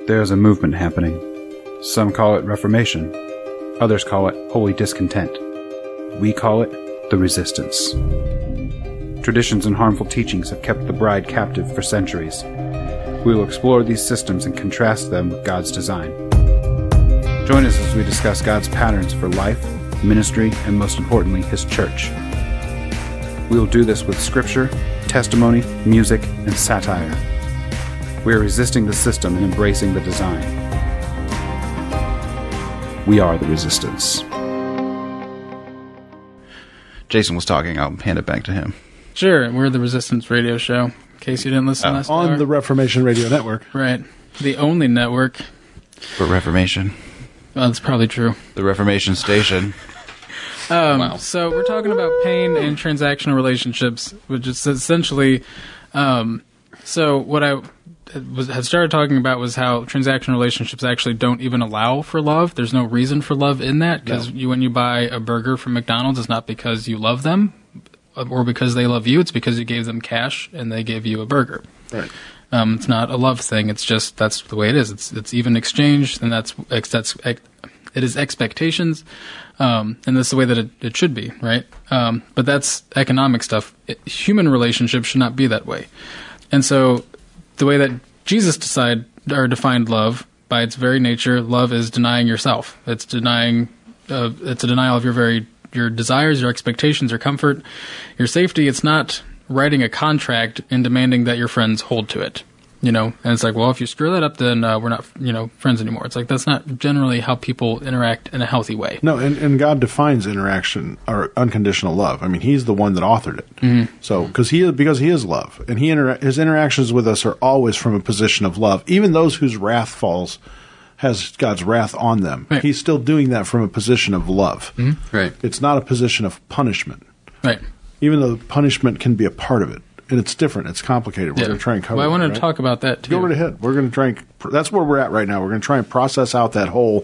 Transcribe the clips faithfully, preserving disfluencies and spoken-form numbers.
There is a movement happening. Some call it Reformation. Others call it holy discontent. We call it the Resistance. Traditions and harmful teachings have kept the bride captive for centuries. We will explore these systems and contrast them with God's design. Join us as we discuss God's patterns for life, ministry, and most importantly, His church. We will do this with scripture, testimony, music, and satire. We are resisting the system and embracing the design. We are the Resistance. Jason was talking. I'll hand it back to him. Sure, we're the Resistance Radio Show, in case you didn't listen Oh. last On hour. the Reformation Radio Network. Right. The only network. For Reformation. Well, that's probably true. The Reformation Station. Um, Wow. So we're talking about pain and transactional relationships, which is essentially... Um, so what I was had started talking about was how transactional relationships actually don't even allow for love. There's no reason for love in that, because No. you, when you buy a burger from McDonald's, it's not because you love them or because they love you. It's because you gave them cash and they gave you a burger. Right. Um, it's not a love thing. It's just that's the way it is. It's it's even exchange, and that's that's it is expectations, um, and that's the way that it, it should be, right? Um, but that's economic stuff. It, human relationships should not be that way, and so the way that Jesus decide or defined love by its very nature, love is denying yourself. It's denying. Uh, it's a denial of your very your desires, your expectations, your comfort, your safety. It's not writing a contract and demanding that your friends hold to it, you know? And it's like, well, if you screw that up, then uh, we're not, you know, friends anymore. It's like, that's not generally how people interact in a healthy way. No, and, and God defines interaction or unconditional love. I mean, He's the one that authored it. Mm-hmm. So, because he, because he is love. And he inter- his interactions with us are always from a position of love. Even those whose wrath falls has God's wrath on them. Right. He's still doing that from a position of love. Mm-hmm. Right. It's not a position of punishment. Right. Even though punishment can be a part of it. And it's different. It's complicated. We're Yeah. going to try and cover Well, I that, wanted right? to talk about that, too. Go right ahead. We're going to try and... That's where we're at right now. We're going to try and process out that whole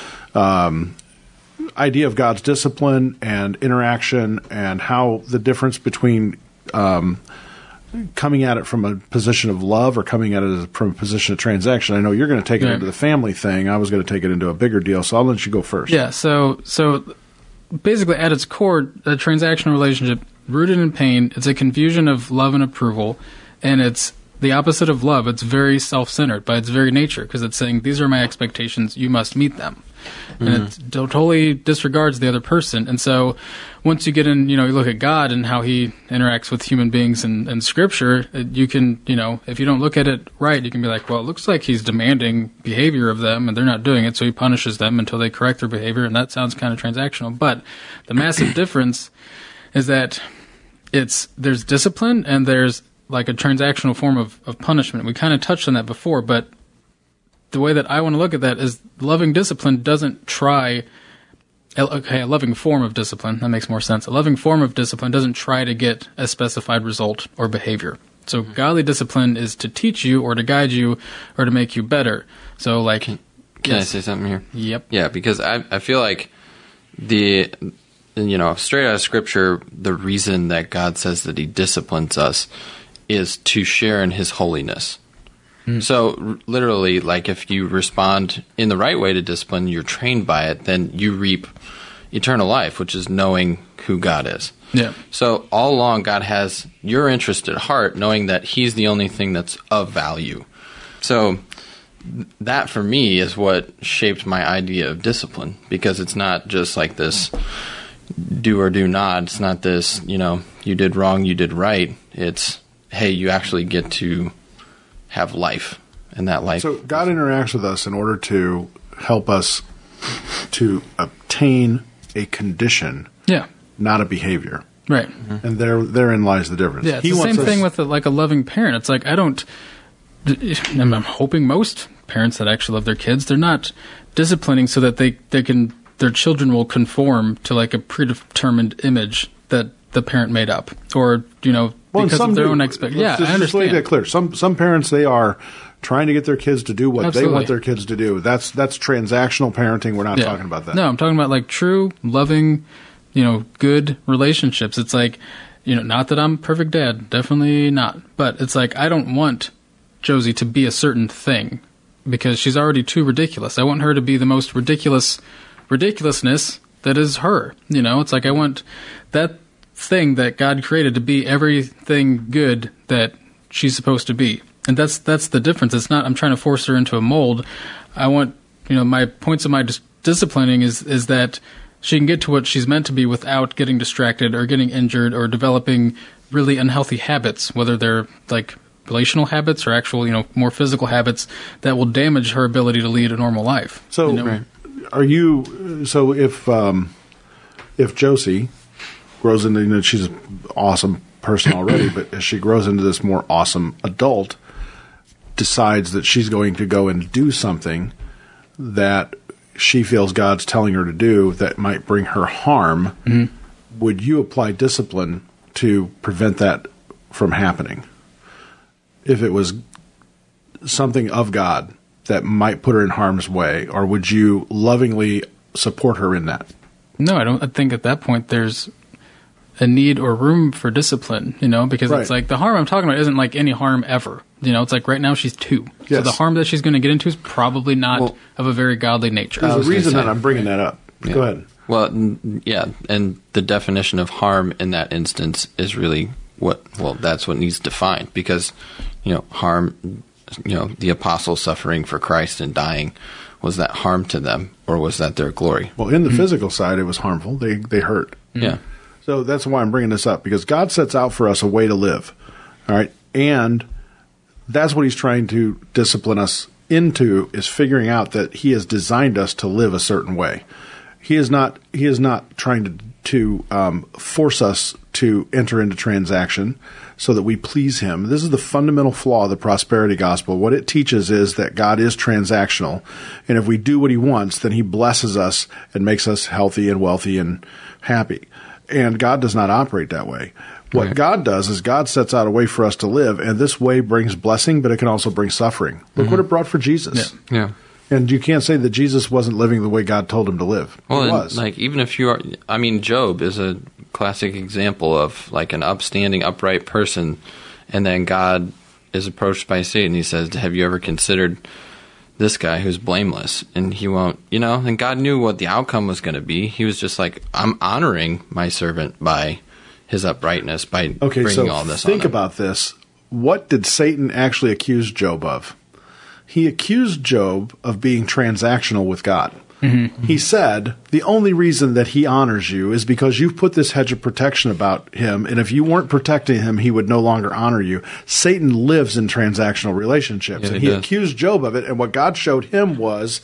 um, idea of God's discipline and interaction and how the difference between um, coming at it from a position of love or coming at it from a position of transaction. I know you're going to take it Yeah. into the family thing. I was going to take it into a bigger deal, so I'll let you go first. Yeah, so so basically at its core, a transactional relationship rooted in pain, it's a confusion of love and approval, and it's the opposite of love. It's very self-centered by its very nature, because it's saying, these are my expectations, you must meet them. Mm-hmm. And it to- totally disregards the other person. And so once you get in, you know, you look at God and how He interacts with human beings in, in Scripture, it- you can, you know, if you don't look at it right, you can be like, well, it looks like He's demanding behavior of them, and they're not doing it, so He punishes them until they correct their behavior, and that sounds kind of transactional. But the massive difference is that it's there's discipline and there's like a transactional form of, of punishment. We kind of touched on that before, but the way that I want to look at that is loving discipline doesn't try okay, a loving form of discipline, that makes more sense. A loving form of discipline doesn't try to get a specified result or behavior. So mm-hmm. godly discipline is to teach you or to guide you or to make you better. So like Can, can yes. I say something here? Yep. Yeah, because I I feel like the you know, straight out of Scripture, the reason that God says that He disciplines us is to share in His holiness. Mm. So, r- literally, like, if you respond in the right way to discipline, you're trained by it, then you reap eternal life, which is knowing who God is. Yeah. So, all along, God has your interest at heart, knowing that He's the only thing that's of value. So, th- that, for me, is what shaped my idea of discipline, because it's not just like this do or do not. It's not this, you know, you did wrong, you did right. It's, hey, you actually get to have life, and that life. So God interacts with us in order to help us to obtain a condition, Yeah. not a behavior. Right. Mm-hmm. And there, therein lies the difference. Yeah, it's He the wants same us- thing with a, like a loving parent. It's like I don't. I'm I'm hoping most parents that actually love their kids, they're not disciplining so that they, they can their children will conform to like a predetermined image that the parent made up, or you know well, because some of their do. own expect. Yeah, Let's just, I just make understand. that clear. Some some parents, they are trying to get their kids to do what Absolutely. they want their kids to do. That's that's transactional parenting. We're not Yeah. talking about that. No, I'm talking about like true, loving, you know, good relationships. It's like, you know, not that I'm a perfect dad, definitely not. But it's like I don't want Josie to be a certain thing because she's already too ridiculous. I want her to be the most ridiculous ridiculousness that is her. You know, it's like I want that thing that God created to be everything good that she's supposed to be. And that's that's the difference. It's not I'm trying to force her into a mold. I want, you know, my points of my dis- disciplining is is that she can get to what she's meant to be without getting distracted or getting injured or developing really unhealthy habits, whether they're like relational habits or actual, you know, more physical habits that will damage her ability to lead a normal life. So, you know? right. are you? So, if um, if Josie grows into, you know, she's an awesome person already, but as she grows into this more awesome adult, decides that she's going to go and do something that she feels God's telling her to do that might bring her harm, mm-hmm. would you apply discipline to prevent that from happening? If it was something of God that might put her in harm's way, or would you lovingly support her in that? No, I don't I think at that point there's a need or room for discipline, you know, because right. it's like the harm I'm talking about isn't like any harm ever. You know, it's like right now she's two. Yes. So the harm that she's going to get into is probably not well, of a very godly nature. There's a reason that I'm bringing that up. Yeah. Go ahead. Well, n- yeah, and the definition of harm in that instance is really what, well, that's what needs defined, because, you know, harm, you know, the apostles suffering for Christ and dying, was that harm to them, or was that their glory? Well, in the mm-hmm. physical side, it was harmful. They they hurt. Mm-hmm. Yeah. So that's why I'm bringing this up, because God sets out for us a way to live, all right? And that's what he's trying to discipline us into, is figuring out that he has designed us to live a certain way. He is not he is not trying to, to um, force us to enter into transaction so that we please him. This is the fundamental flaw of the prosperity gospel. What it teaches is that God is transactional, and if we do what he wants, then he blesses us and makes us healthy and wealthy and happy. And God does not operate that way. What right. God does is God sets out a way for us to live, and this way brings blessing, but it can also bring suffering. Look mm-hmm. what it brought for Jesus. Yeah. yeah. And you can't say that Jesus wasn't living the way God told him to live. Well, he was. Like, even if you are, I mean, Job is a classic example of like an upstanding, upright person, and then God is approached by Satan. He says, have you ever considered this guy who's blameless? And he won't, you know, and God knew what the outcome was going to be. He was just like, I'm honoring my servant by his uprightness, by okay, bringing so all this think on him. about this. What did Satan actually accuse Job of? He accused Job of being transactional with God. Mm-hmm. He said, the only reason that he honors you is because you've put this hedge of protection about him, and if you weren't protecting him, he would no longer honor you. Satan lives in transactional relationships, yeah, and he, he does. accused Job of it, and what God showed him was,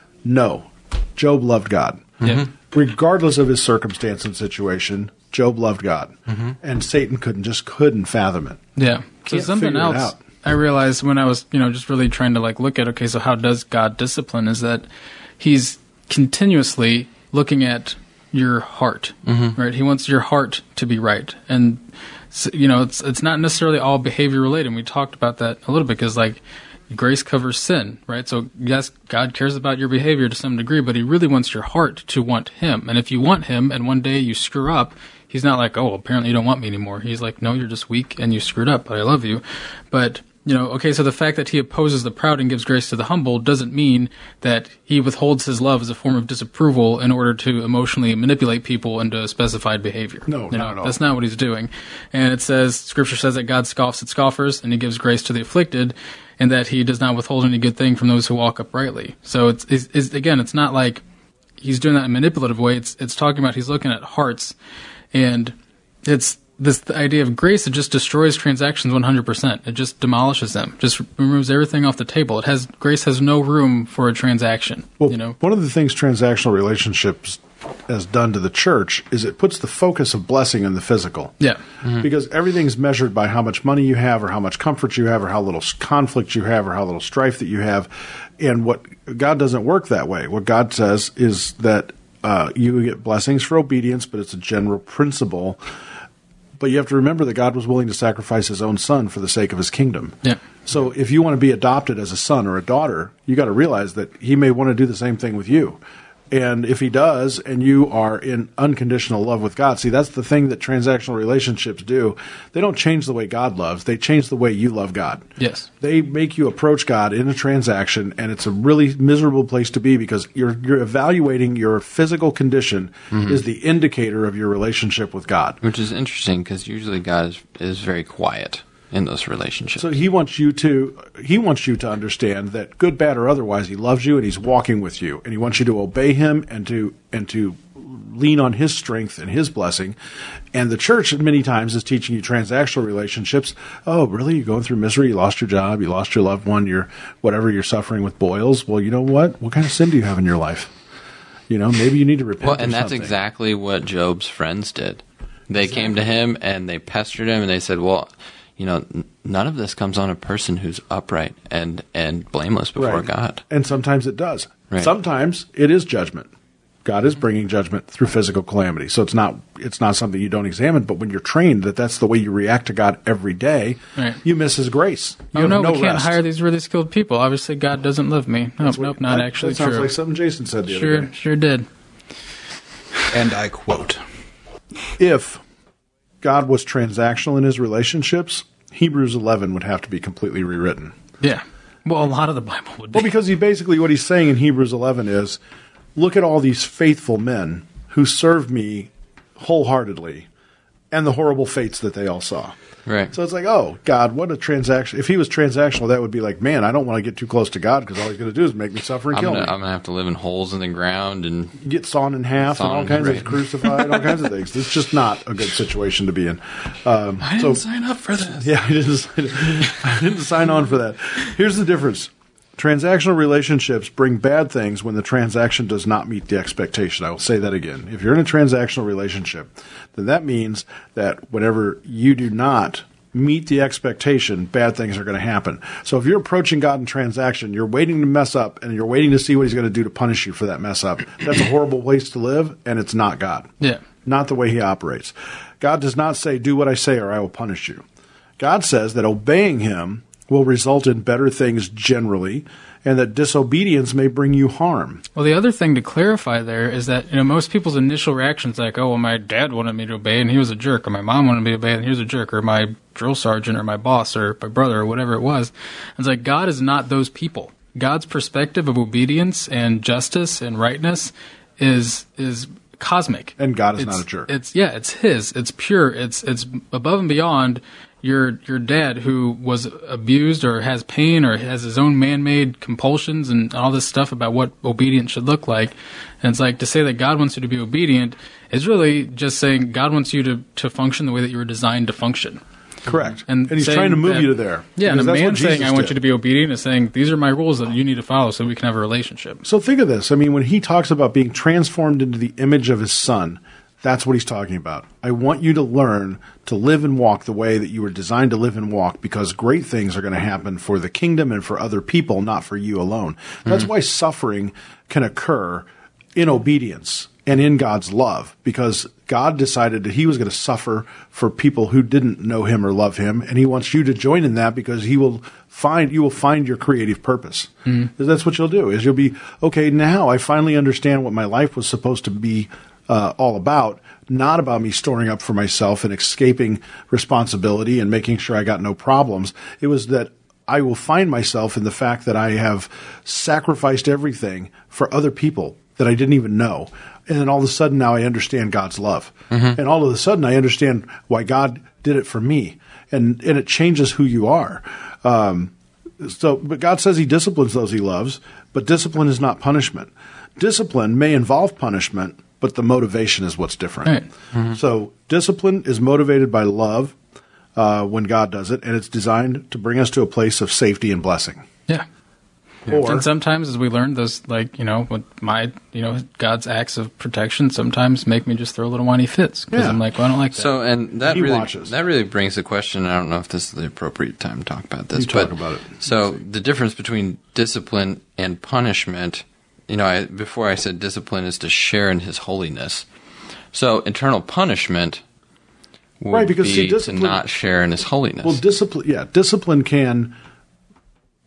no, Job loved God. Mm-hmm. Regardless of his circumstance and situation, Job loved God, mm-hmm. and Satan couldn't just couldn't fathom it. Yeah. So Can't something figure it else out. I realized when I was, you know, just really trying to like look at, okay, so how does God discipline, is that he's continuously looking at your heart, mm-hmm. right? He wants your heart to be right. And, you know, it's it's not necessarily all behavior related. And we talked about that a little bit, because like grace covers sin, right? So yes, God cares about your behavior to some degree, but he really wants your heart to want him. And if you want him and one day you screw up, he's not like, oh, apparently you don't want me anymore. He's like, no, you're just weak and you screwed up, but I love you. But, you know, okay, so the fact that he opposes the proud and gives grace to the humble doesn't mean that he withholds his love as a form of disapproval in order to emotionally manipulate people into a specified behavior. No, you know, not at all. That's not what he's doing. And it says, Scripture says that God scoffs at scoffers and he gives grace to the afflicted, and that he does not withhold any good thing from those who walk uprightly. So it's, it's, it's again, it's not like he's doing that in a manipulative way. It's it's talking about he's looking at hearts, and it's this the idea of grace. It just destroys transactions one hundred percent. It just demolishes them, just removes everything off the table. It has grace has no room for a transaction. Well, you know, one of the things transactional relationships has done to the church is it puts the focus of blessing in the physical. Yeah. Mm-hmm. Because everything's measured by how much money you have, or how much comfort you have, or how little conflict you have, or how little strife that you have. And what God doesn't work that way. What God says is that uh, you get blessings for obedience, but it's a general principle. But you have to remember that God was willing to sacrifice his own son for the sake of his kingdom. Yeah. So if you want to be adopted as a son or a daughter, you got to realize that he may want to do the same thing with you. And if he does, and you are in unconditional love with God, see, that's the thing that transactional relationships do. They don't change the way God loves. They change the way you love God. Yes. They make you approach God in a transaction, and it's a really miserable place to be because you're you're evaluating your physical condition Mm-hmm. is the indicator of your relationship with God. Which is interesting because usually God is, is very quiet in those relationships. So he wants you to he wants you to understand that good, bad, or otherwise, he loves you and he's walking with you, and he wants you to obey him and to and to lean on his strength and his blessing. And the church many times is teaching you transactional relationships. Oh, really? You're going through misery? You lost your job? You lost your loved one? You're whatever. You're suffering with boils? Well, you know what? What kind of sin do you have in your life? You know, maybe you need to repent. Well, and or that's something. exactly what Job's friends did. They came to him and they pestered him and they said, well, you know, n- none of this comes on a person who's upright and, and blameless before Right. God. And sometimes it does. Right. Sometimes it is judgment. God is bringing judgment through physical calamity. So it's not it's not something you don't examine, but when you're trained that that's the way you react to God every day, Right. you miss his grace. You Oh, have no, no we can't rest. hire these really skilled people. Obviously, God doesn't love me. Nope, That's what- nope, not that- actually that sounds true. like something Jason said the sure, other day. sure did. And I quote, If God was transactional in his relationships, Hebrews eleven would have to be completely rewritten. Yeah. Well, a lot of the Bible would be. Well, because he basically what he's saying in Hebrews eleven is, look at all these faithful men who served me wholeheartedly, and the horrible fates that they all saw. Right. So it's like, oh, God, what a transaction. If he was transactional, that would be like, man, I don't want to get too close to God because all he's going to do is make me suffer and I'm kill gonna, me. I'm gonna have to live in holes in the ground and Get sawn in half Sawn, and all kinds right. of crucified, all kinds of things. It's just not a good situation to be in. Um, I so, didn't sign up for this. Yeah, I didn't, I didn't sign on for that. Here's the difference. Transactional relationships bring bad things when the transaction does not meet the expectation. I will say that again. If you're in a transactional relationship, then that means that whenever you do not meet the expectation, bad things are going to happen. So if you're approaching God in transaction, you're waiting to mess up and you're waiting to see what he's going to do to punish you for that mess up. That's a horrible place to live, and it's not God. Yeah. Not the way he operates. God does not say, do what I say or I will punish you. God says that obeying him will result in better things generally, and that disobedience may bring you harm. Well, the other thing to clarify there is that, you know, most people's initial reactions like, oh, well, my dad wanted me to obey and he was a jerk, or my mom wanted me to obey and he was a jerk, or my drill sergeant or my boss or my brother or whatever it was. It's like God is not those people. God's perspective of obedience and justice and rightness is is cosmic. And God is It's- not a jerk. It's yeah, it's his. It's pure. It's it's above and beyond your your dad who was abused or has pain or has his own man-made compulsions and all this stuff about what obedience should look like. And it's like to say that God wants you to be obedient is really just saying God wants you to to function the way that you were designed to function. Correct. And And, he's saying trying to move that- you to there. Yeah, and a Because that's man what saying Jesus I want did. you to be obedient is saying these are my rules that you need to follow so we can have a relationship. So think of this. I mean, when he talks about being transformed into the image of his son, that's what he's talking about. I want you to learn to live and walk the way that you were designed to live and walk, because great things are going to happen for the kingdom and for other people, not for you alone. That's why suffering can occur in obedience and in God's love, because God decided that he was going to suffer for people who didn't know him or love him, and he wants you to join in that because he will find you will find your creative purpose. Mm-hmm. That's what you'll do, is you'll be, okay, now I finally understand what my life was supposed to be uh, all about, not about me storing up for myself and escaping responsibility and making sure I got no problems. It was that I will find myself in the fact that I have sacrificed everything for other people that I didn't even know. And then all of a sudden now I understand God's love. Mm-hmm. And all of a sudden I understand why God did it for me. And, and it changes who you are. Um, so, but God says he disciplines those he loves, but discipline is not punishment. Discipline may involve punishment, but the motivation is what's different. Right. Mm-hmm. So discipline is motivated by love uh, when God does it, and it's designed to bring us to a place of safety and blessing. Yeah. Or And sometimes, as we learned, those, like, you know, with my, you know, God's acts of protection sometimes make me just throw little whiny fits because Yeah. I'm like, well, I don't like that. So, and that He really watches. that really brings the question. I don't know if this is the appropriate time to talk about this. You talk but, about it. So, the difference between discipline and punishment. You know, I, before I said discipline is to share in His holiness. So, eternal punishment would Right, because, be see, to discipline- not share in His holiness. Well, discipline, yeah, discipline can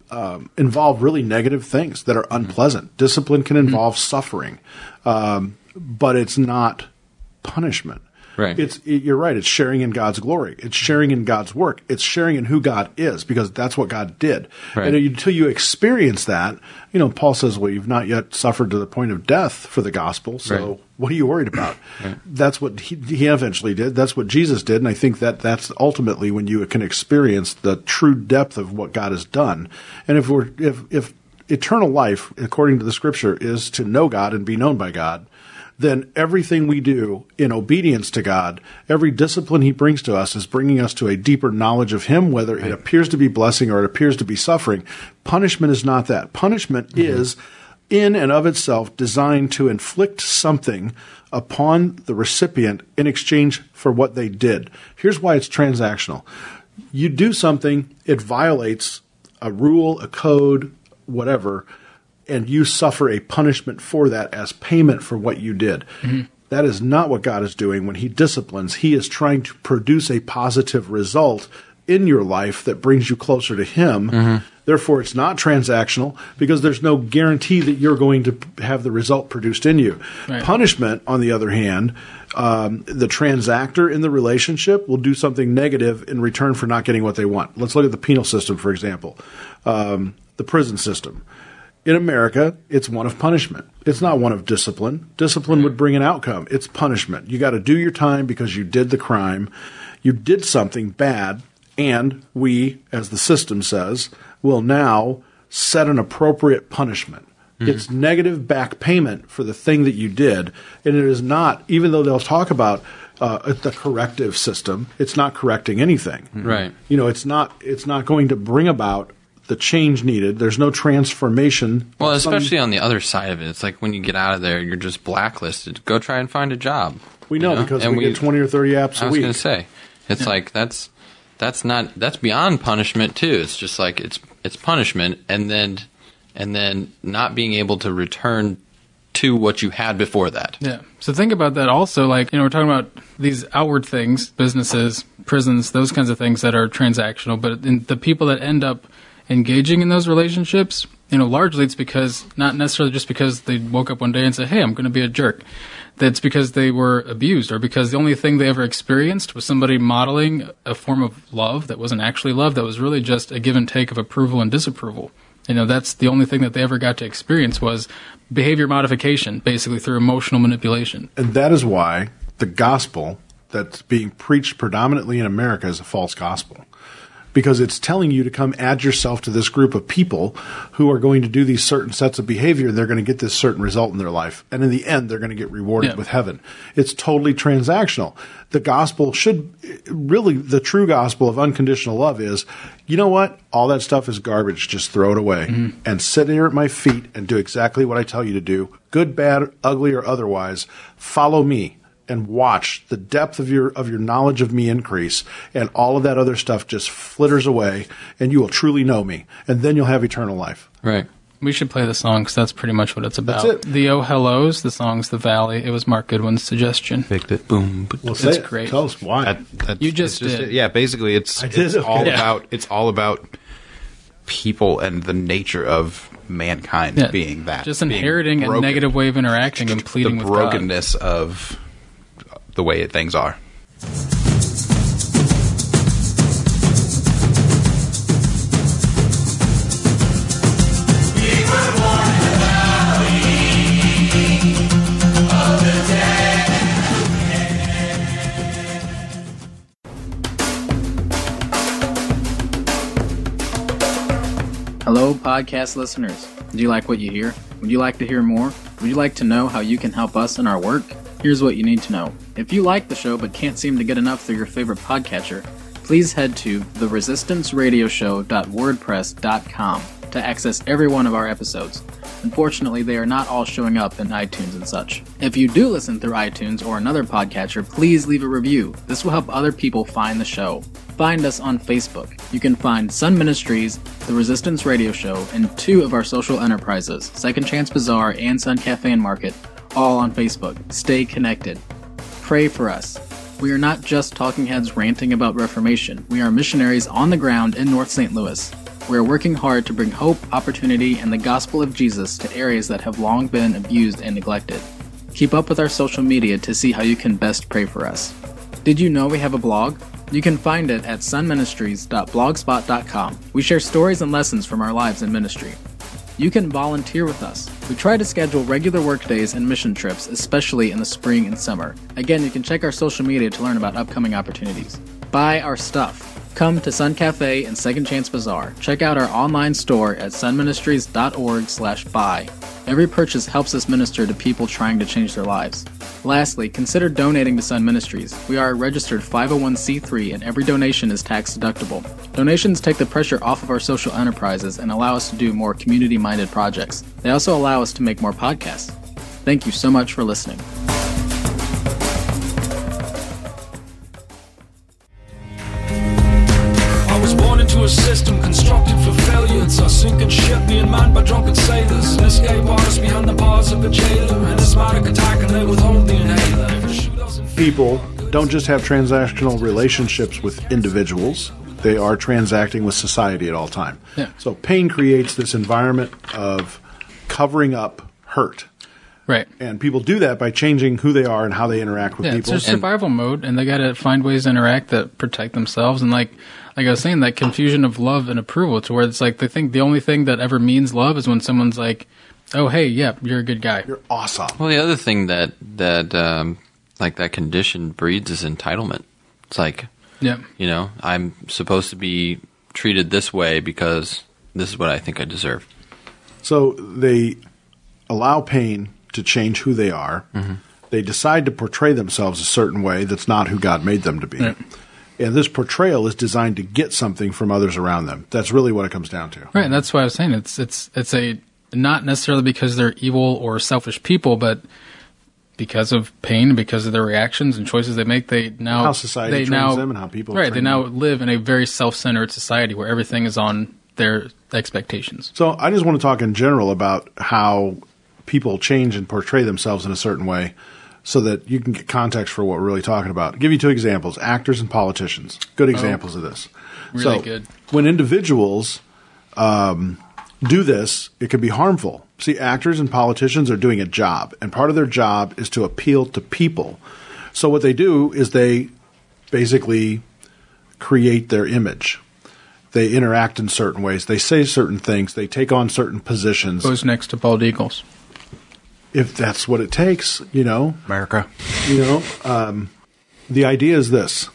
um, involve really negative things that are unpleasant. Discipline can involve suffering, um, but it's not punishment. Right. It's it, you're right. It's sharing in God's glory. It's sharing in God's work. It's sharing in who God is, because that's what God did. Right. And until you experience that, you know, Paul says, "Well, you've not yet suffered to the point of death for the gospel. So Right. what are you worried about?" Right. That's what he, he eventually did. That's what Jesus did. And I think that that's ultimately when you can experience the true depth of what God has done. And if we're if if eternal life, according to the Scripture, is to know God and be known by God, then everything we do in obedience to God, every discipline he brings to us is bringing us to a deeper knowledge of him, whether it appears to be blessing or it appears to be suffering. Punishment is not that. Punishment mm-hmm. is, in and of itself, designed to inflict something upon the recipient in exchange for what they did. Here's why it's transactional. You do something, it violates a rule, a code, whatever, and you suffer a punishment for that as payment for what you did. Mm-hmm. That is not what God is doing when he disciplines. He is trying to produce a positive result in your life that brings you closer to him. Mm-hmm. Therefore, it's not transactional, because there's no guarantee that you're going to have the result produced in you. Right. Punishment, on the other hand, um, the transactor in the relationship will do something negative in return for not getting what they want. Let's look at the penal system, for example, um, the prison system. In America, it's one of punishment. It's not one of discipline. Discipline would bring an outcome. It's punishment. You got to do your time because you did the crime. You did something bad, and we, as the system says, will now set an appropriate punishment. Mm-hmm. It's negative back payment for the thing that you did, and it is not, even though they'll talk about uh, the corrective system, it's not correcting anything. Right. You know, it's not. It's not going to bring about the change needed. There's no transformation. Well, especially on the other side of it. It's like when you get out of there, you're just blacklisted. Go try and find a job. We know, you know? because and we, we get twenty or thirty apps I a was week. going to say, it's yeah. like that's that's not that's beyond punishment too. It's just like it's it's punishment, and then and then not being able to return to what you had before that. Yeah. So think about that also. Like, you know, we're talking about these outward things, businesses, prisons, those kinds of things that are transactional, but in the people that end up engaging in those relationships, you know, largely it's because, not necessarily just because they woke up one day and said, hey, I'm going to be a jerk. That's because they were abused, or because the only thing they ever experienced was somebody modeling a form of love that wasn't actually love, that was really just a give and take of approval and disapproval. You know, that's the only thing that they ever got to experience was behavior modification, basically through emotional manipulation. And that is why the gospel that's being preached predominantly in America is a false gospel. Because it's telling you to come add yourself to this group of people who are going to do these certain sets of behavior, and they're going to get this certain result in their life. And in the end, they're going to get rewarded yeah. with heaven. It's totally transactional. The gospel should really, the true gospel of unconditional love is, you know what? All that stuff is garbage. Just throw it away mm-hmm. and sit here at my feet and do exactly what I tell you to do. Good, bad, ugly, or otherwise. Follow me. And watch the depth of your of your knowledge of me increase, and all of that other stuff just flitters away, and you will truly know me, and then you'll have eternal life. Right. We should play the song, because that's pretty much what it's about. That's it. The Oh Hellos, the song's The Valley. It was Mark Goodwin's suggestion. Picked it. Boom. Well, it's say it. great. Tell us why. That, that's, you just, just did. Yeah, basically, it's I did? it's Okay. all Yeah. about it's all about people and the nature of mankind Yeah. being that, Just being inheriting a broken. negative way of interacting and pleading the with God. brokenness of the way things are. Hello, podcast listeners. Do you like what you hear? Would you like to hear more? Would you like to know how you can help us in our work? Here's what you need to know. If you like the show but can't seem to get enough through your favorite podcatcher, please head to the resistance radio show dot wordpress dot com to access every one of our episodes. Unfortunately, they are not all showing up in iTunes and such. If you do listen through iTunes or another podcatcher, please leave a review. This will help other people find the show. Find us on Facebook. You can find Sun Ministries, The Resistance Radio Show, and two of our social enterprises, Second Chance Bazaar and Sun Cafe and Market, all on Facebook. Stay connected. Pray for us. We are not just talking heads ranting about Reformation. We are missionaries on the ground in North Saint Louis. We are working hard to bring hope, opportunity, and the gospel of Jesus to areas that have long been abused and neglected. Keep up with our social media to see how you can best pray for us. Did you know we have a blog? You can find it at sun ministries dot blogspot dot com. We share stories and lessons from our lives in ministry. You can volunteer with us. We try to schedule regular work days and mission trips, especially in the spring and summer. Again, you can check our social media to learn about upcoming opportunities. Buy our stuff. Come to Sun Cafe and Second Chance Bazaar. Check out our online store at sunministries dot org slash buy. Every purchase helps us minister to people trying to change their lives. Lastly, consider donating to Sun Ministries. We are a registered five oh one c three and every donation is tax deductible. Donations take the pressure off of our social enterprises and allow us to do more community-minded projects. They also allow us to make more podcasts. Thank you so much for listening. To a system constructed for failure. It's a sinking ship being manned by drunken sailors. An escape artist behind the bars of a jailer. An asthmatic attack and they withhold the inhaler. People don't just have transactional relationships with individuals. They are transacting with society at all time. Yeah. So pain creates this environment of covering up hurt. Right. And people do that by changing who they are and how they interact with yeah, people. It's their survival and, mode, and they got to find ways to interact that protect themselves. And like, like I was saying, that confusion of love and approval, to where it's like they think the only thing that ever means love is when someone's like, "Oh, hey, yeah, you're a good guy. You're awesome." Well, the other thing that that um, like that condition breeds is entitlement. It's like, yeah, you know, I'm supposed to be treated this way because this is what I think I deserve. So they allow pain to change who they are. Mm-hmm. They decide to portray themselves a certain way that's not who God made them to be. Right. And this portrayal is designed to get something from others around them. That's really what it comes down to. Right, and that's why I was saying it's it's it's a not necessarily because they're evil or selfish people, but because of pain, because of their reactions and choices they make, they now how society they trains now, them and how people right. train They now them. live in a very self-centered society where everything is on their expectations. So I just want to talk in general about how people change and portray themselves in a certain way, so that you can get context for what we're really talking about. I'll give you two examples: actors and politicians. Good examples oh, of this. Really so good. When individuals um, do this, it can be harmful. See, actors and politicians are doing a job, and part of their job is to appeal to people. So what they do is they basically create their image. They interact in certain ways. They say certain things. They take on certain positions. Goes next to bald eagles. If that's what it takes, you know. America. You know, um, the idea is this,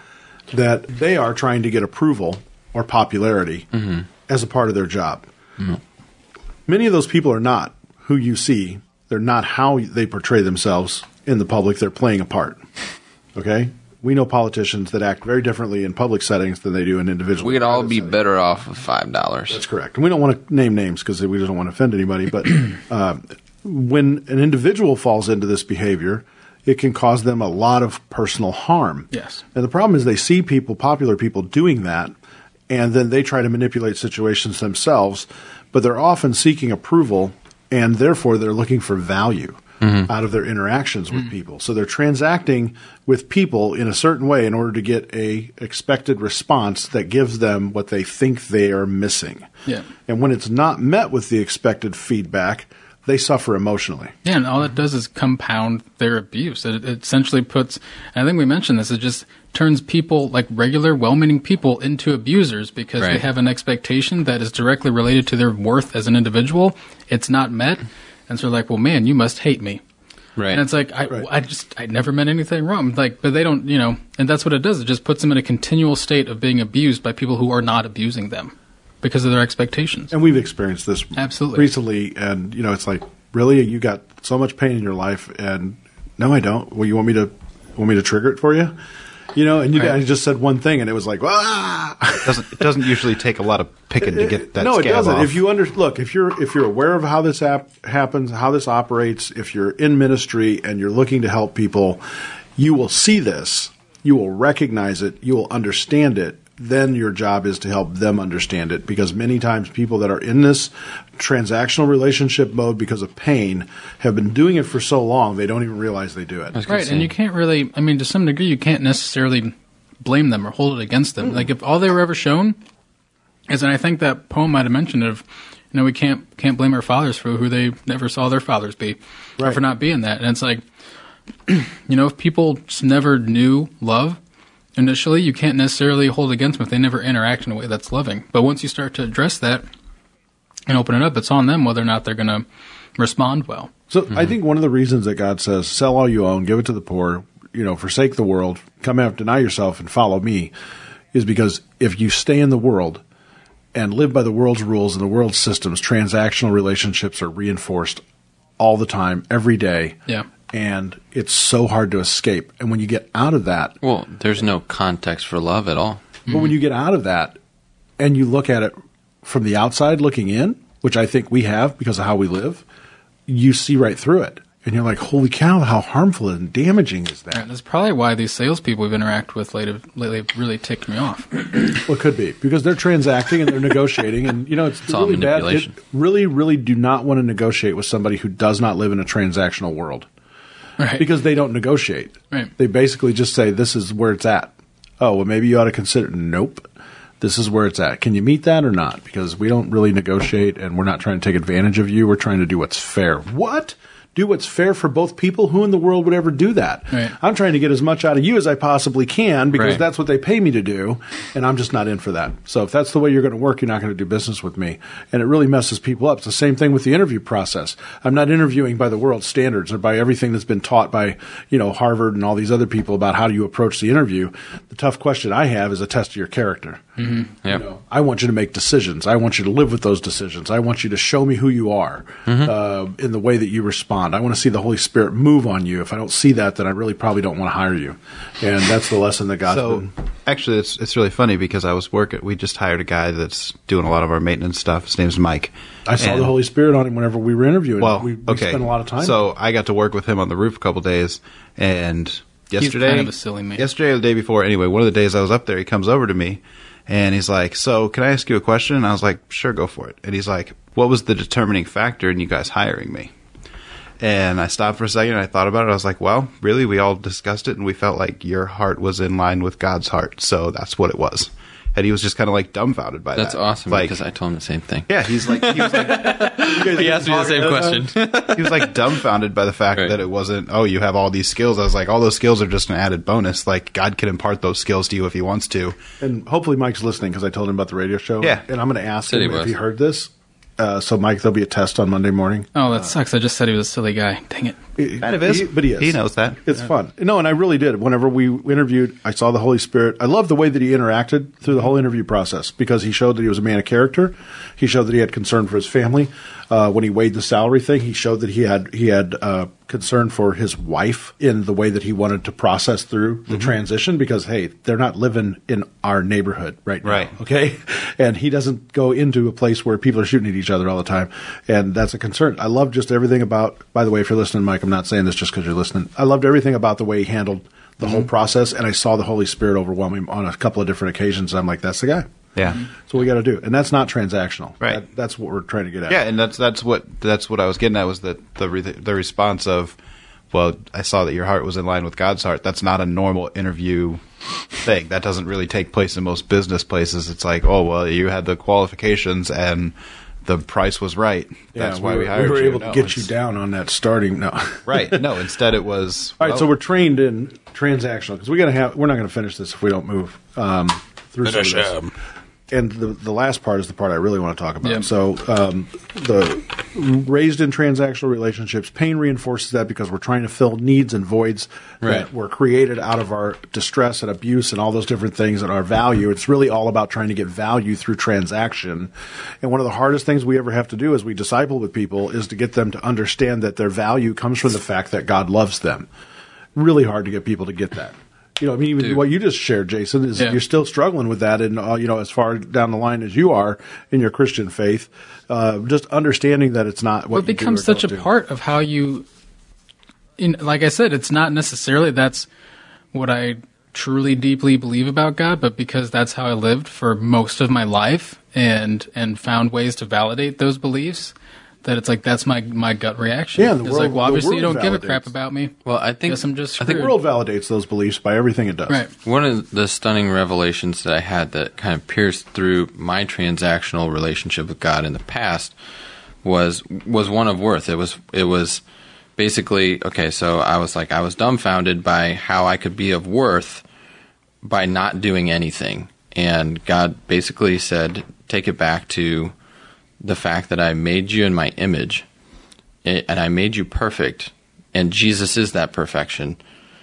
that they are trying to get approval or popularity mm-hmm. as a part of their job. Mm-hmm. Many of those people are not who you see. They're not how they portray themselves in the public. They're playing a part. Okay? We know politicians that act very differently in public settings than they do in individual We'd all be settings. better off with five dollars. That's correct. And we don't want to name names because we don't want to offend anybody, but uh, when an individual falls into this behavior, it can cause them a lot of personal harm. Yes. And the problem is they see people, popular people, doing that, and then they try to manipulate situations themselves, but they're often seeking approval, and therefore they're looking for value mm-hmm. out of their interactions with mm-hmm. people. So they're transacting with people in a certain way in order to get a expected response that gives them what they think they are missing. Yeah. And when it's not met with the expected feedback, they suffer emotionally. Yeah, and all it does is compound their abuse. It, it essentially puts, and I think we mentioned this, it just turns people, like regular, well-meaning people, into abusers because right. they have an expectation that is directly related to their worth as an individual. It's not met, and so they're like, well, man, you must hate me. Right. And it's like, I, right. I just, I never meant anything wrong. Like, but they don't, you know, and that's what it does. It just puts them in a continual state of being abused by people who are not abusing them because of their expectations. And we've experienced this Absolutely. recently, and, you know, it's like, really, you got so much pain in your life, and no, I don't. Well, you want me to want me to trigger it for you? You know, and you right. guys just said one thing, and it was like, ah! It doesn't, it doesn't usually take a lot of picking to get that no, it scab doesn't. off. If you under look, if you're if you're aware of how this app happens, how this operates, if you're in ministry and you're looking to help people, you will see this, you will recognize it, you will understand it. Then your job is to help them understand it, because many times people that are in this transactional relationship mode because of pain have been doing it for so long they don't even realize they do it. Right, and you can't really, I mean, to some degree, you can't necessarily blame them or hold it agaginst them. Mm. Like, if all they were ever shown Is, and I think that poem might have mentioned of, you know, we can't can't blame our fathers for who they never saw their fathers be, or Right. for not being that. And it's like, you know, if people just never knew love initially, you can't necessarily hold against them if they never interact in a way that's loving. But once you start to address that and open it up, it's on them whether or not they're going to respond well. So I think one of the reasons that God says, sell all you own, give it to the poor, you know, forsake the world, come out, deny yourself, and follow me, is because if you stay in the world and live by the world's rules and the world's systems, transactional relationships are reinforced all the time, every day. Yeah. And it's so hard to escape. And when you get out of that, Well, there's no context for love at all. but when you get out of that and you look at it from the outside looking in, which I think we have because of how we live, you see right through it. And you're like, holy cow, how harmful and damaging is that? And that's probably why these salespeople we've interacted with lately, lately have really ticked me off. Well, it could be because they're transacting and they're negotiating, and you know it's, all really bad. It manipulation. really, really do not want to negotiate with somebody who does not live in a transactional world Right. because they don't negotiate. Right. They basically just say, "This is where it's at." Oh, well, maybe you ought to consider. Nope, this is where it's at. Can you meet that or not? Because we don't really negotiate, and we're not trying to take advantage of you. We're trying to do what's fair. What? Do what's fair for both people? Who in the world would ever do that? Right. I'm trying to get as much out of you as I possibly can because Right. that's what they pay me to do, and I'm just not in for that. So if that's the way you're going to work, you're not going to do business with me. And it really messes people up. It's the same thing with the interview process. I'm not interviewing by the world's standards or by everything that's been taught by, you know, Harvard and all these other people about how do you approach the interview. The tough question I have is a test of your character. Mm-hmm. Yep. You know, I want you to make decisions. I want you to live with those decisions. I want you to show me who you are uh, in the way that you respond. I want to see the Holy Spirit move on you. If I don't see that, then I really probably don't want to hire you. And that's the lesson that God's So, been. actually, it's it's really funny because I was working. We just hired a guy that's doing a lot of our maintenance stuff. His name's Mike. I saw And- the Holy Spirit on him whenever we were interviewing. Well, we, we okay. spent a lot of time. So I got to work with him on the roof a couple days, and yesterday, kind of a silly man. yesterday or the day before, anyway, one of the days I was up there, he comes over to me, and he's like, "So, can I ask you a question?" And I was like, "Sure, go for it." And he's like, "What was the determining factor in you guys hiring me?" And I stopped for a second and I thought about it. I was like, well, really, we all discussed it and we felt like your heart was in line with God's heart. So that's what it was. And he was just kind of like dumbfounded by That's that. awesome Like, because I told him the same thing. yeah, he's like, he was like, He asked me the same question. he was like dumbfounded by the fact Right. that it wasn't, oh, you have all these skills. I was like, all those skills are just an added bonus. Like, God can impart those skills to you if he wants to. and hopefully Mike's listening because I told him about the radio show. Yeah. And I'm going to ask Said him he if was. he heard this. Uh, so, Mike, there'll be a test on Monday morning. Oh, that sucks. I just said he was a silly guy. Dang it. Kind of is. He- but he is. He knows that. It's fun. No, and I really did. Whenever we interviewed, I saw the Holy Spirit. I love the way that he interacted through the whole interview process because he showed that he was a man of character. He showed that he had concern for his family. Uh, when he weighed the salary thing, he showed that he had he had uh, concern for his wife in the way that he wanted to process through the transition because, hey, they're not living in our neighborhood right now. Right. Okay? And he doesn't go into a place where people are shooting at each other all the time. And that's a concern. I love just everything about, by the way, if you're listening, Mike, I'm not saying this just because you're listening. I loved everything about the way he handled the whole process. And I saw the Holy Spirit overwhelm him on a couple of different occasions. And I'm like, that's the guy. Yeah. That's what we got to do. And that's not transactional. Right. That, that's what we're trying to get at. Yeah, and that's that's what that's what I was getting at was that the re- the response of, well, I saw that your heart was in line with God's heart. That's not a normal interview thing. That doesn't really take place in most business places. It's like, oh, well, you had the qualifications and the price was right. Yeah, That's why we, were, hired you. we were able No, to get you it's- down on that starting. No. Right. No, instead it was. All right, well, so we're trained in transactional because we got to have. We're not going to finish this if we don't move um, through some of this. And the the last part is the part I really want to talk about. Yeah. So um, the raised in transactional relationships, pain reinforces that because we're trying to fill needs and voids Right. that were created out of our distress and abuse and all those different things and our value. It's really all about trying to get value through transaction. And one of the hardest things we ever have to do as we disciple with people is to get them to understand that their value comes from the fact that God loves them. Really hard to get people to get that. You know, I mean, even Dude. what you just shared, Jason, is Yeah. you're still struggling with that, and uh, you know, as far down the line as you are in your Christian faith, uh, just understanding that it's not what Well, it you do becomes or such a don't do. part of how you, in, like I said, it's not necessarily that's what I truly deeply believe about God, but because that's how I lived for most of my life and and found ways to validate those beliefs, that it's like that's my my gut reaction. Yeah, the it's world- like, well, the obviously you world don't give a validates. crap about me. Well, I think Guess I'm just I screwed. think The world validates those beliefs by everything it does. Right. one of the stunning revelations that I had that kind of pierced through my transactional relationship with God in the past was was one of worth. It was it was basically okay. So I was like I was dumbfounded by how I could be of worth by not doing anything, and God basically said, "Take it back to the fact that I made you in my image, and I made you perfect, and Jesus is that perfection.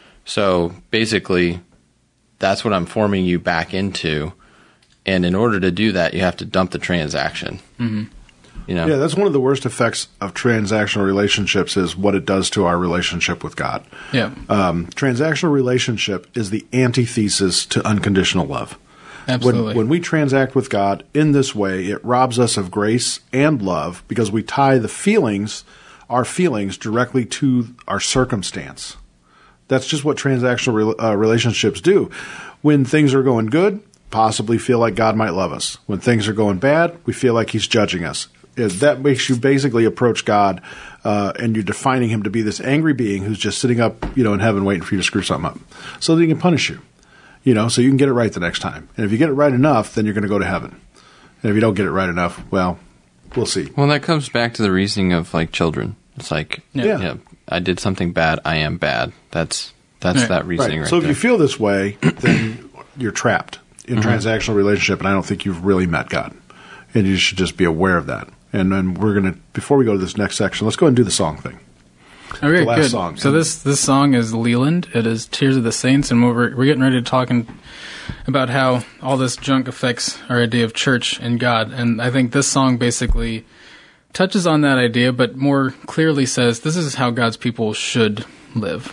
So basically, that's what I'm forming you back into, and in order to do that, you have to dump the transaction." Mm-hmm. You know? Yeah, that's one of the worst effects of transactional relationships is what it does to our relationship with God. Yeah. Um, transactional relationship is the antithesis to unconditional love. Absolutely. When, when we transact with God in this way, it robs us of grace and love because we tie the feelings, our feelings, directly to our circumstance. That's just what transactional re- uh, relationships do. When things are going good, possibly feel like God might love us. When things are going bad, we feel like He's judging us. It, that makes you basically approach God, uh, and you're defining Him to be this angry being who's just sitting up, you know, in heaven waiting for you to screw something up, so that He can punish you. You know, so you can get it right the next time. And if you get it right enough, then you're going to go to heaven. And if you don't get it right enough, well, we'll see. Well, that comes back to the reasoning of like children. It's like, Yeah. yeah, I did something bad. I am bad. That's that's Right. that reasoning Right. right, So if there. you feel this way, then you're trapped in Mm-hmm. transactional relationship, and I don't think you've really met God. And you should just be aware of that. And then we're going to, before we go to this next section, let's go ahead and do the song thing. Okay, the last good. song. So this this song is Leland. It is Tears of the Saints, and we're we're getting ready to talk in, about how all this junk affects our idea of church and God. And I think this song basically touches on that idea, but more clearly says this is how God's people should live.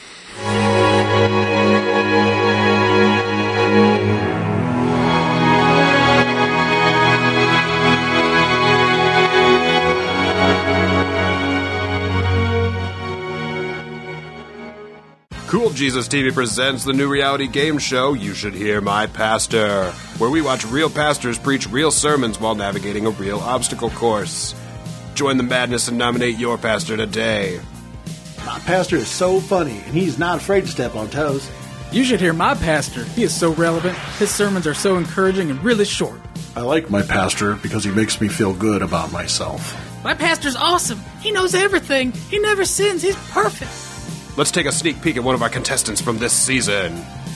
Cool Jesus T V presents the new reality game show, You Should Hear My Pastor, where we watch real pastors preach real sermons while navigating a real obstacle course. Join the madness and nominate your pastor today. My pastor is so funny, and he's not afraid to step on toes. You should hear my pastor. He is so relevant. His sermons are so encouraging and really short. I like my pastor because he makes me feel good about myself. My pastor's awesome. He knows everything. He never sins. He's perfect. Let's take a sneak peek at one of our contestants from this season.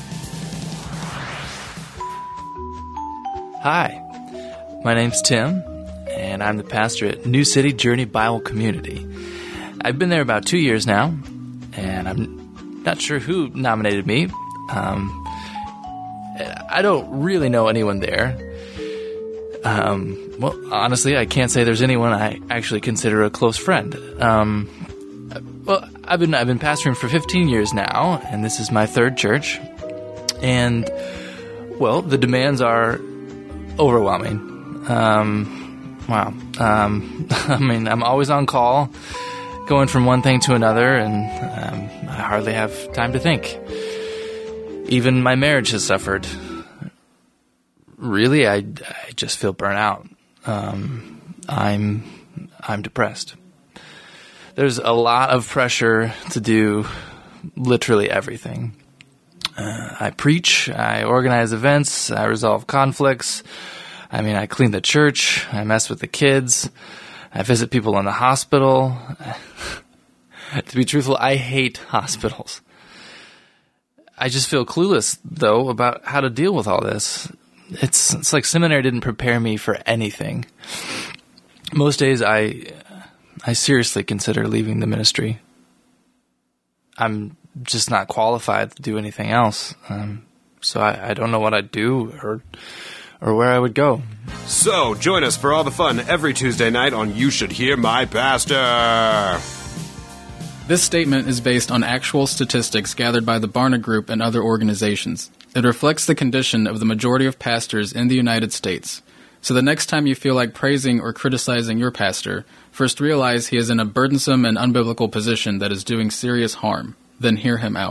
Hi, my name's Tim, and I'm the pastor at New City Journey Bible Community. I've been there about two years now, and I'm not sure who nominated me. Um, I don't really know anyone there. Um, well, honestly, I can't say there's anyone I actually consider a close friend. Um, well, I've been I've been pastoring for fifteen years now, and this is my third church. And well, the demands are overwhelming. Um, wow. Um, I mean, I'm always on call, going from one thing to another, and um, I hardly have time to think. Even my marriage has suffered. Really, I, I just feel burnt out. Um, I'm I'm depressed. There's a lot of pressure to do literally everything. Uh, I preach, I organize events, I resolve conflicts. I mean, I clean the church, I mess with the kids, I visit people in the hospital. To be truthful, I hate hospitals. I just feel clueless, though, about how to deal with all this. It's it's like seminary didn't prepare me for anything. Most days I I seriously consider leaving the ministry. I'm just not qualified to do anything else. Um, so I, I don't know what I'd do or or where I would go. So, join us for all the fun every Tuesday night on You Should Hear My Pastor. This statement is based on actual statistics gathered by the Barna Group and other organizations. It reflects the condition of the majority of pastors in the United States. So the next time you feel like praising or criticizing your pastor, first realize he is in a burdensome and unbiblical position that is doing serious harm. Then hear him out.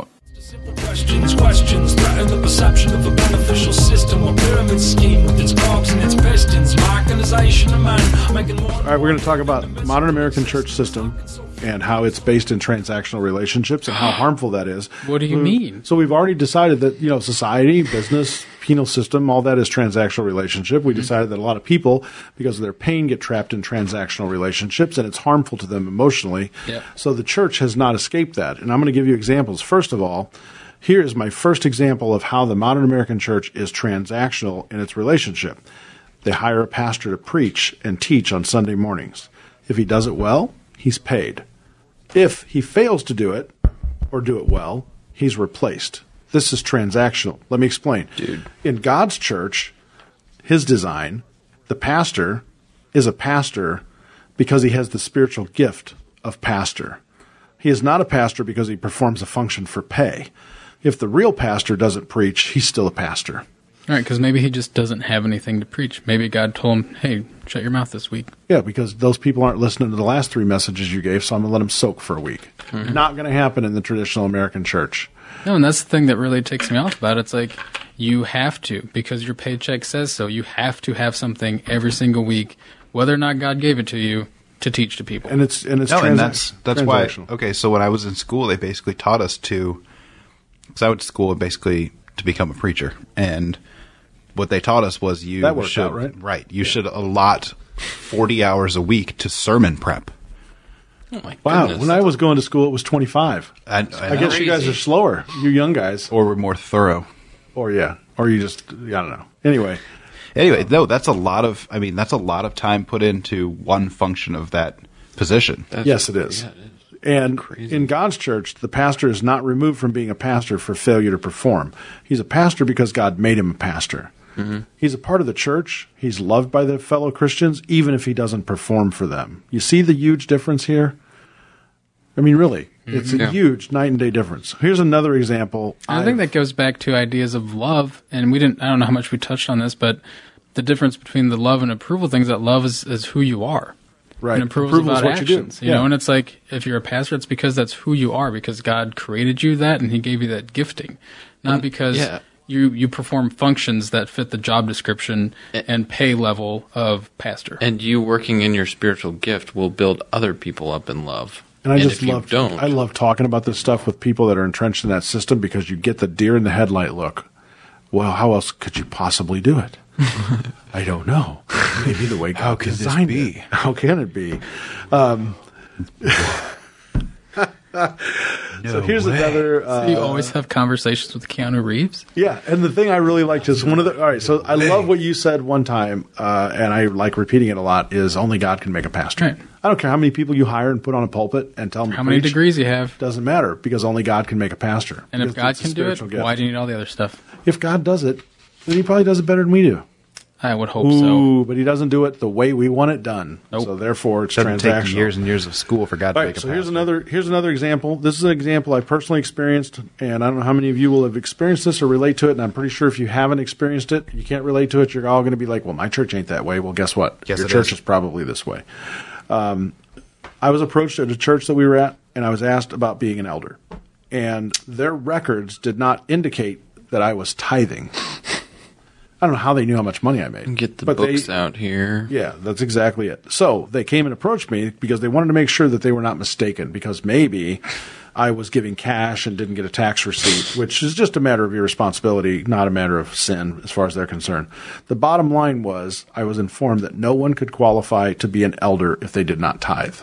Questions, questions, threaten the perception of a beneficial system or pyramid scheme with its cogs and its pistons. Mechanization of man, making more. All right, we're going to talk about modern American church system and how it's based in transactional relationships and how harmful that is. What do you Mm, mean? So we've already decided that, you know, society, business, penal system, all that is transactional relationship. We decided that a lot of people, because of their pain, get trapped in transactional relationships, and it's harmful to them emotionally. Yep. So the church has not escaped that. And I'm going to give you examples. First of all, here is my first example of how the modern American church is transactional in its relationship. They hire a pastor to preach and teach on Sunday mornings. If he does it well, he's paid. If he fails to do it or do it well, he's replaced. This is transactional. Let me explain. Dude. In God's church, his design, the pastor is a pastor because he has the spiritual gift of pastor. He is not a pastor because he performs a function for pay. If the real pastor doesn't preach, he's still a pastor. All right, because maybe he just doesn't have anything to preach. Maybe God told him, hey, shut your mouth this week. Yeah, because those people aren't listening to the last three messages you gave, so I'm going to let them soak for a week. Mm-hmm. Not going to happen in the traditional American church. No, and that's the thing that really takes me off about it. It's like you have to, because your paycheck says so. You have to have something every single week, whether or not God gave it to you, to teach to people. And it's and it's No, transa- and that's that's why. transactional. Okay, so when I was in school, they basically taught us to. Because I went to school basically to become a preacher, and what they taught us was you That worked should out, right? right you should allot forty hours a week to sermon prep. Oh my Wow, goodness. when I was going to school, it was twenty-five. I, I guess you guys Crazy. are slower, you young guys. or we're more thorough. Or, yeah, or you just, I don't know. Anyway, Anyway, no, that's a lot of. I mean, that's a lot of time put into one function of that position. That's- yes, it is. yeah, it is. And Crazy. in God's church, the pastor is not removed from being a pastor for failure to perform. He's a pastor because God made him a pastor. Mm-hmm. He's a part of the church. He's loved by the fellow Christians, even if he doesn't perform for them. You see the huge difference here? I mean, really, it's a Yeah. huge night and day difference. Here's another example. I think that goes back to ideas of love, and we didn't. I don't know how much we touched on this, but the difference between the love and approval things. That love is, is who you are, Right. And approval, Approval is is about what you do. actions. You, Yeah. know, and it's like if you're a pastor, it's because that's who you are, because God created you that, and He gave you that gifting, not because yeah. you you perform functions that fit the job description and pay level of pastor. And you working in your spiritual gift will build other people up in love. And I just if you love don't, I love talking about this stuff with people that are entrenched in that system because you get the deer in the headlight look. Well, how else could you possibly do it? I don't know. Maybe the way God How could this designed be? it. How can it be? Um, so here's way. another. Uh, you always have conversations with Keanu Reeves. Yeah, and the thing I really liked is one of the. All right, so I love what you said one time, uh, and I like repeating it a lot. Is only God can make a pastor. Right. I don't care how many people you hire and put on a pulpit and tell them How to many preach. degrees you have, Doesn't matter because only God can make a pastor. and if Because God it's a can do it, spiritual gift. why do you need all the other stuff? If God does it, then He probably does it better than we do. I would hope Ooh, so. but He doesn't do it the way we want it done. Nope. So therefore, it's Doesn't take transactional. years and years of school for God All to right, make a so here's pastor. another here's another example. This is an example I personally experienced, and I don't know how many of you will have experienced this or relate to it. And I'm pretty sure if you haven't experienced it, you can't relate to it. You're all going to be like, "Well, my church ain't that way." Well, guess what? Yes, Your it church is. is probably this way. Um, I was approached at a church that we were at, and I was asked about being an elder, and their records did not indicate that I was tithing. I don't know how they knew how much money I made. get the but they- books out here. yeah, that's exactly it. So they came and approached me because they wanted to make sure that they were not mistaken, because maybe I was giving cash and didn't get a tax receipt, which is just a matter of irresponsibility, not a matter of sin as far as they're concerned. The bottom line was I was informed that no one could qualify to be an elder if they did not tithe.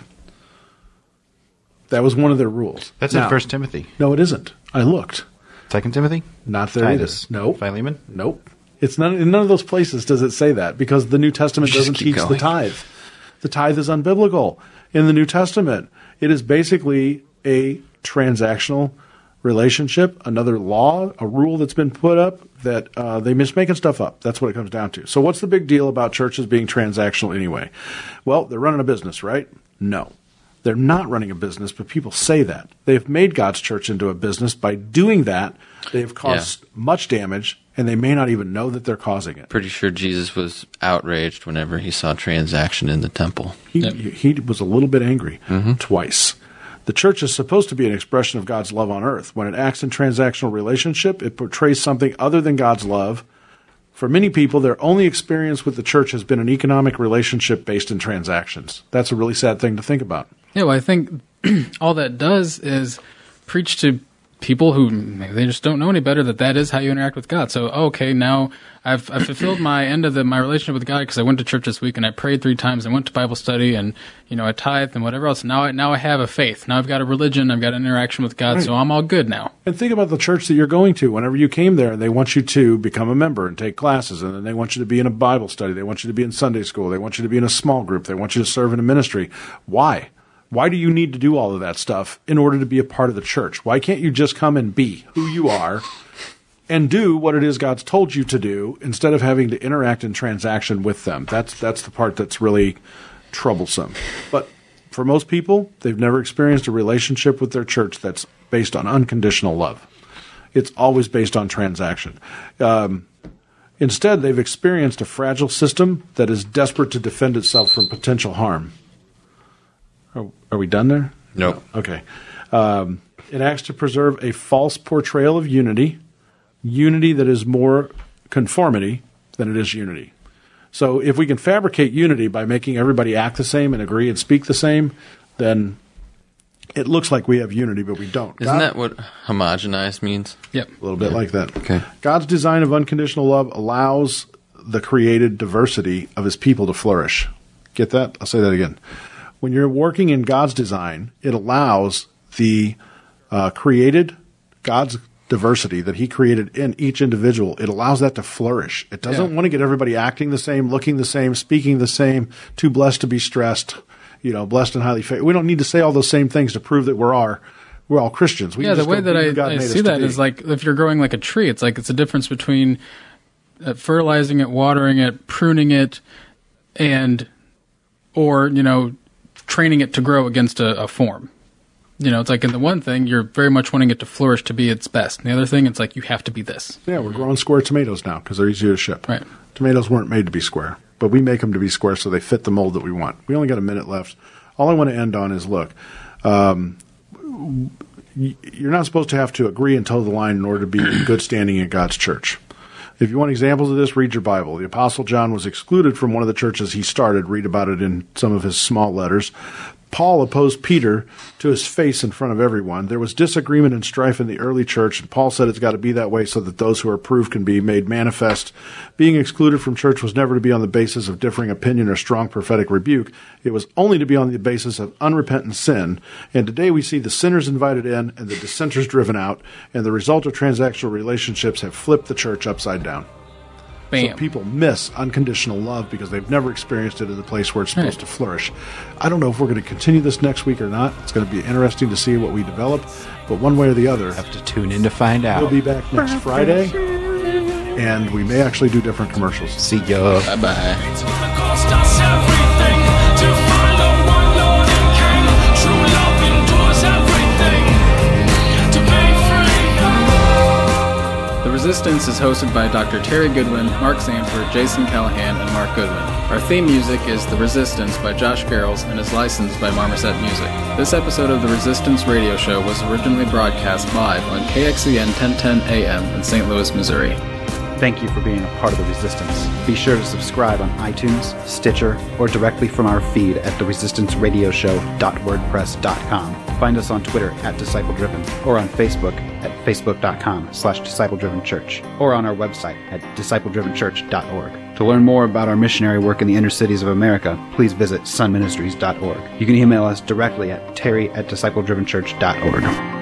That was one of their rules. That's Now- in First Timothy. No, it isn't. I looked. Second Timothy? Not there Titus. either. Nope. Philemon? Nope. It's none in none of those places does it say that, because the New Testament Just doesn't keep teach the going. tithe. The tithe is unbiblical in the New Testament. It is basically a transactional relationship, another law, a rule that's been put up that uh, they miss making stuff up. That's what it comes down to. So what's the big deal about churches being transactional anyway? Well, they're running a business, right? No. They're not running a business, but people say that. They've made God's church into a business. By doing that, they've caused much damage, and they may not even know that they're causing it. Pretty sure Jesus was outraged whenever he saw transaction in the temple. He, he was a little bit angry Mm-hmm. twice. The church is supposed to be an expression of God's love on earth. When it acts in transactional relationship, it portrays something other than God's love. For many people, their only experience with the church has been an economic relationship based in transactions. That's a really sad thing to think about. Yeah, well, I think all that does is preach to people who maybe they just don't know any better that that is how you interact with God. So, okay, now I've, I've fulfilled my end of the, my relationship with God because I went to church this week and I prayed three times. I went to Bible study and, you know, I tithed and whatever else. Now I, now I have a faith. Now I've got a religion. I've got an interaction with God. Right. So I'm all good now. And think about the church that you're going to. Whenever you came there, they want you to become a member and take classes. And then they want you to be in a Bible study. They want you to be in Sunday school. They want you to be in a small group. They want you to serve in a ministry. Why? Why do you need to do all of that stuff in order to be a part of the church? Why can't you just come and be who you are and do what it is God's told you to do instead of having to interact in transaction with them? That's that's the part that's really troublesome. But for most people, they've never experienced a relationship with their church that's based on unconditional love. It's always based on transaction. Um, instead, they've experienced a fragile system that is desperate to defend itself from potential harm. Are, are we done there? Nope. Okay. Um, it acts to preserve a false portrayal of unity, unity that is more conformity than it is unity. So if we can fabricate unity by making everybody act the same and agree and speak the same, then it looks like we have unity, but we don't. Isn't God, that what homogenized means? Yep. A little bit yeah. like that. Okay. God's design of unconditional love allows the created diversity of his people to flourish. Get that? I'll say that again. When you're working in God's design, it allows the uh, created, God's diversity that he created in each individual, it allows that to flourish. It doesn't yeah. want to get everybody acting the same, looking the same, speaking the same, too blessed to be stressed, you know, blessed and highly favored. We don't need to say all those same things to prove that we're all, we're all Christians. We yeah, the way that I, I see that is like if you're growing like a tree, it's like it's a difference between uh, fertilizing it, watering it, pruning it, and or, you know, training it to grow against a, a form. You know, it's like in the one thing, you're very much wanting it to flourish to be its best. In the other thing, it's like you have to be this. Yeah, we're growing square tomatoes now because they're easier to ship. Right. Tomatoes weren't made to be square, but we make them to be square so they fit the mold that we want. We only got a minute left. All I want to end on is, look, um, you're not supposed to have to agree and toe the line in order to be in good standing in God's church. If you want examples of this, read your Bible. The Apostle John was excluded from one of the churches he started. Read about it in some of his small letters. Paul opposed Peter to his face in front of everyone. There was disagreement and strife in the early church, and Paul said it's got to be that way so that those who are approved can be made manifest. Being excluded from church was never to be on the basis of differing opinion or strong prophetic rebuke. It was only to be on the basis of unrepentant sin. And today we see the sinners invited in and the dissenters driven out, and the result of transactional relationships have flipped the church upside down. Bam. So people miss unconditional love because they've never experienced it in the place where it's supposed right. to flourish. I don't know if we're going to continue this next week or not. It's going to be interesting to see what we develop. But one way or the other, have to tune in to find out. We'll be back next Friday, and we may actually do different commercials. See ya. Bye-bye. The Resistance is hosted by Doctor Terry Goodwin, Mark Sanford, Jason Callahan, and Mark Goodwin. Our theme music is The Resistance by Josh Garrels and is licensed by Marmoset Music. This episode of The Resistance radio show was originally broadcast live on K X E N ten ten A M in Saint Louis, Missouri. Thank you for being a part of The Resistance. Be sure to subscribe on iTunes, Stitcher, or directly from our feed at the resistance radio show dot wordpress dot com. Find us on Twitter at Disciple Driven, or on Facebook at facebook dot com slash disciple driven church, or on our website at disciple driven church dot org. To learn more about our missionary work in the inner cities of America, please visit sun ministries dot org. You can email us directly at terry at disciple driven church dot org.